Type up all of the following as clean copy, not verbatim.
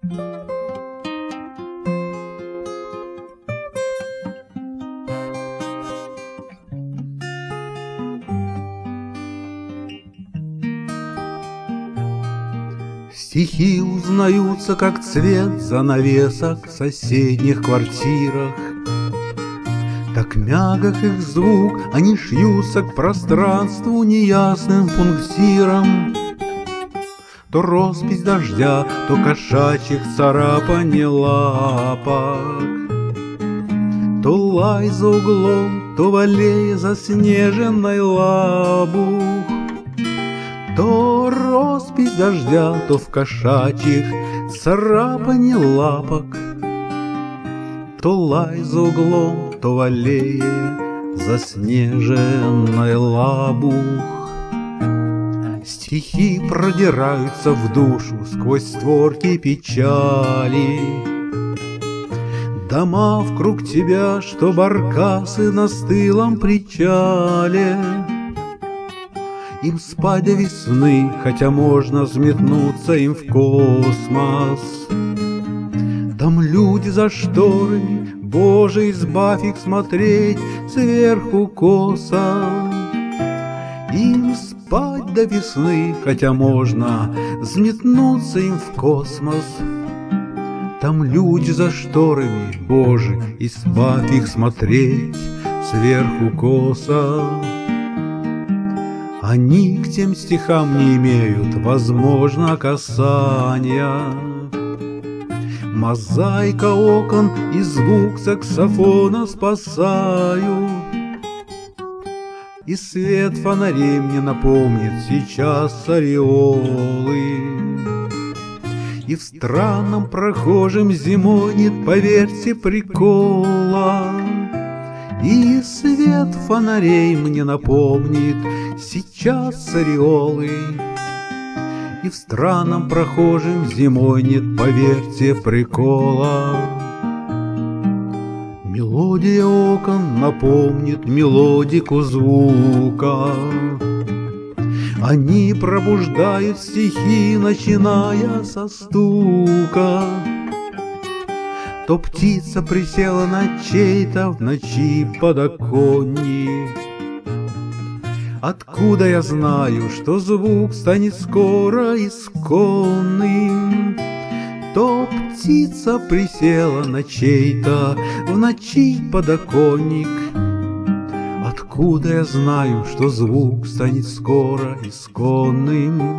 Стихи узнаются, как цвет занавесок в соседних квартирах. Так мягок их звук, они шьются к пространству неясным пунктиром. То роспись дождя, то кошачьих царапаний лапок, то лай за углом, то в аллее заснеженной лабух. То роспись дождя, то в кошачьих царапаний лапок, то лай за углом, то в аллее заснеженной лабух. Стихи продираются в душу сквозь створки печали. Дома вкруг тебя, что баркасы на стылом причале. Им спать до весны, хотя можно взметнуться им в космос. Там люди за шторами, Боже, избавь их смотреть сверху косо. Им спать до весны, хотя можно взметнуться им в космос. Там люди за шторами, Боже, избавь их смотреть сверху косо. Они к тем стихам не имеют, возможно, касания. Мозаика окон и звук саксофона спасают. И свет фонарей мне напомнит сейчас ореолы. И в странном прохожем зимой нет, поверьте, прикола. И свет фонарей мне напомнит сейчас ореолы. И в странном прохожем зимой нет, поверьте, прикола. Мелодия окон напомнит мелодику звука. Они пробуждают стихи, начиная со стука. То птица присела на чей-то в ночи подоконник. Откуда я знаю, что звук станет скоро исконным? То птица присела на чей-то в ночи подоконник. Откуда я знаю, что звук станет скоро исконным?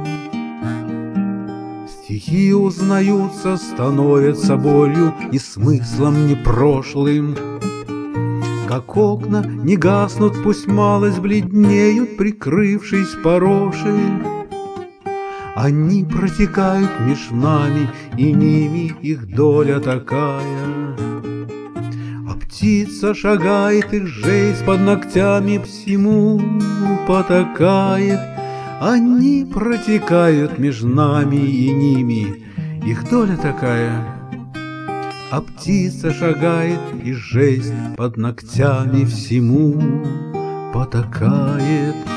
Стихи узнаются, становятся болью и смыслом непрошлым. Как окна не гаснут, пусть малость бледнеют, прикрывшись порошей. Они протекают меж нами, и ними их доля такая. А птица шагает, их жизнь под ногтями всему потакает. Они протекают меж нами и ними, их доля такая. А птица шагает, и жизнь под ногтями всему потакает.